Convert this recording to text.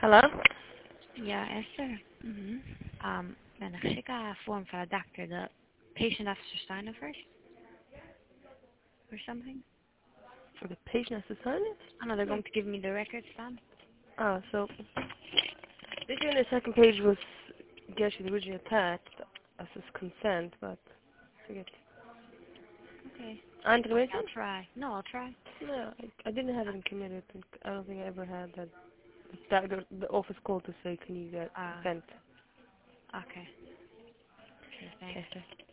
Hello? Ja, Esther. Mm-hmm. Ben ik schicka form for a doctor. The patient has to sign it first or something. For the patient has to sign it? Oh no, they're going to give me the records then. Oh, so this in the second page was Gersh's originally attached as his consent, but I forget. Okay. Anti-waiting? I'll try. No, I'll try. No, I didn't have it committed. I don't think I ever had that. The office called to say, can you get Ah, consent? okay. Sure, thanks. Okay.